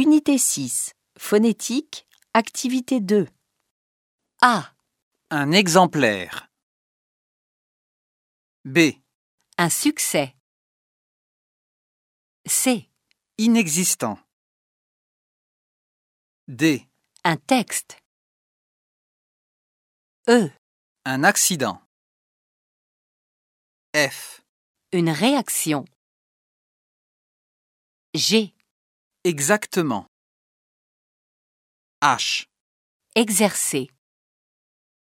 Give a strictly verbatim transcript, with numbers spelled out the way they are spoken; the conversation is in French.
Unité six. Phonétique. Activité deux. A. Un exemplaire. B. Un succès. C. Inexistant. D. Un texte. E. Un accident. F. Une réaction. G. Exactement. H. Exercer.